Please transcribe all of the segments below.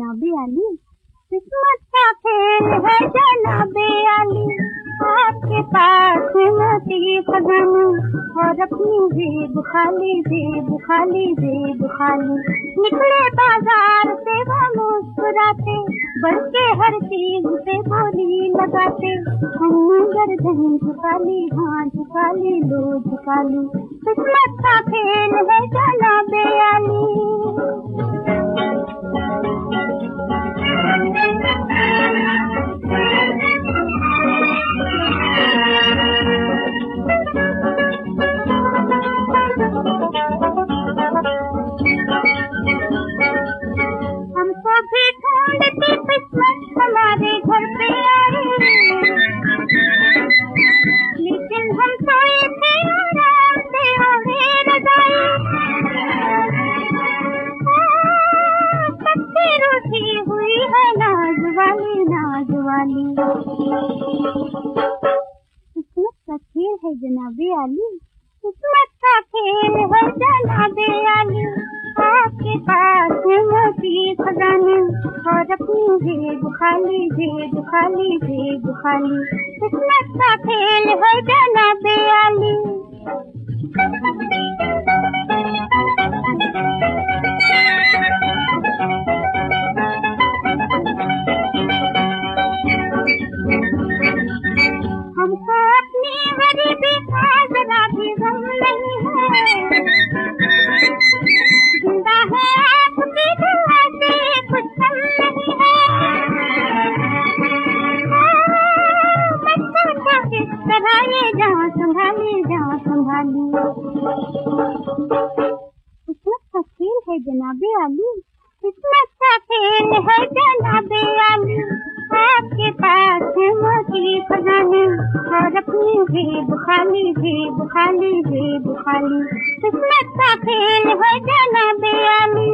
जनाबे आली, किस्मत का खेल है जनाबे आली। आपके पास मोती खजाना और अपनी जेब खाली, जेब खाली, जेब खाली। निकले बाजार से वो मुस्कुराते, बढ़ के हर चीज से बोली लगाते। हमने गर्दन झुका ली, हाँ झुका ली, लो झुका ली। किस्मत का खेल है जनाबे आली। हमको भी ढूंढती किस्मत हमारे घर पे आई, लेकिन हम सोए थे आराम से ओढ़े रजाई। सबसे रूठी हुई है नाज वाली, नाज वाली। किस्मत का खेल है जनाबे आली, किस्मत का खेल है जनाबे आली। आपके पास मोती खजाना और अपनी जेब खाली, जेब खाली, जेब खाली। किस्मत का खेल है जनाबे आली। हमको अपनी गरीबी का जरा भी गम नहीं है, जिंदा है आपकी दुआ से कुछ कम नहीं है। बच्चों को किस तरह ये जहाँ संभाली, जहाँ संभाली। किस्मत का खेल है जनाबे आली, किस्मत का खेल है जनाबे आली। आपके पास मोती खजाने और अपनी जेब खाली, जेब खाली, जेब खाली। किस्मत का खेल है जनाबे आली।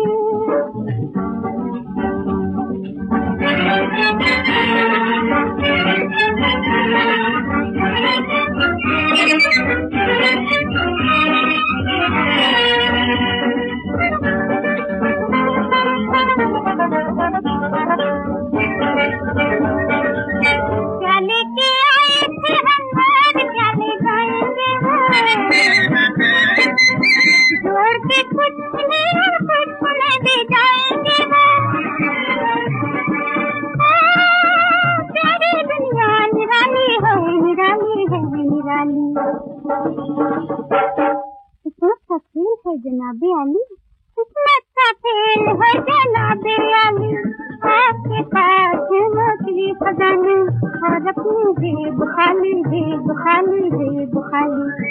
क्या लेके आए थे हम और क्या ले जाएंगे वो, जोड़ के कुछ नहीं और कुछ नहीं दे जाएंगे वो। प्यारी दुनिया निराली है, निराली है, निराली। किस्मत का खेल है जनाबे आली, किस्मत का खेल है जनाबे आली। आपके पास मोती खजाना और अपनी जेब खाली, जेब खाली, जेब खाली।